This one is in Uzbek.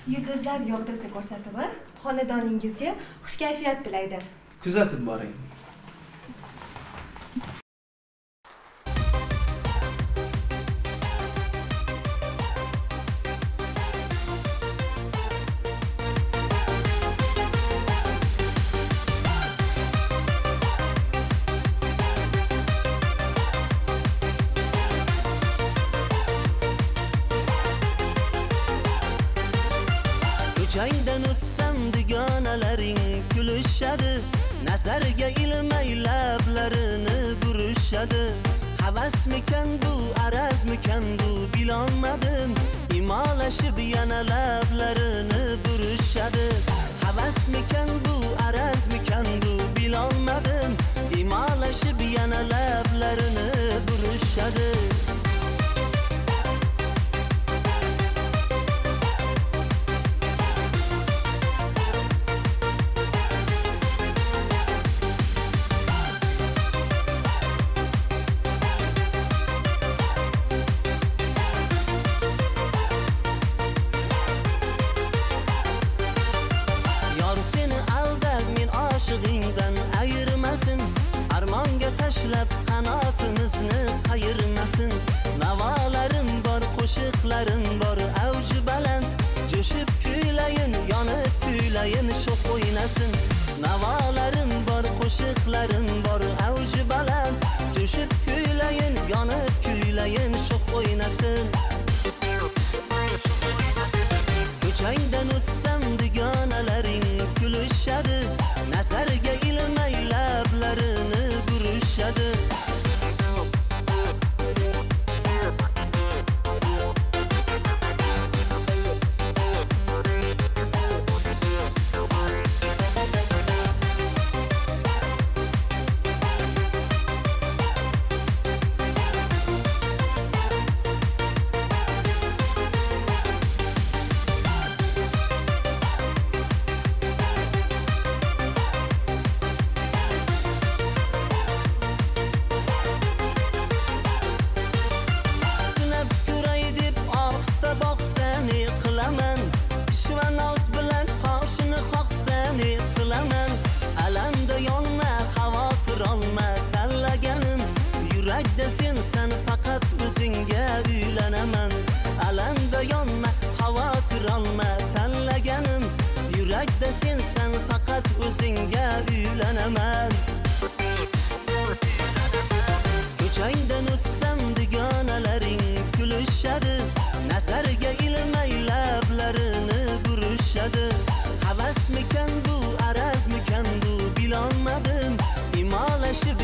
Yulduzlar yog'dusi ko'rsatuvi xonadoningizga xush kayfiyat tilaydi. Kuzatib boring. Ko'changdan o'tsam dugonalaring kulishadi, nazarga ilmay lablarini burishadi. Havasmikan bu, arazmikan bu bilolmadim, imolashib yana lablarini burishadi. Havasmikan bu, arazmikan bu bilolmadim, imolashib yana lablarini burishadi. Aşığından ayırmasın, armonga tashlab qanotimizni qayirmasin. Navalarım bor, qo'shiqlarim bor, avji baland, jo'shib kuylayin, yonib kuylayin, sho'x o'ynasin. Navalarım bor, qo'shiqlarim bor, avji baland, jo'shib kuylayin, yonib kuylayin, sho'x o'ynasin. Ko'changdan o'tsam dugonalaring kulishadi, nazarga ilmay lablarini burishadi. Sen faqat o'zingga uylanaman. Alanda yonma, xavotir olma, tanlaganim. Yurakda sen faqat o'zingga uylanaman. Ko'changdan o'tsam dugonalaring kulishadi, nazarga ilmay lablarini burishadi. Havasmikan bu, arazmikan bu bilolmadim, imolashib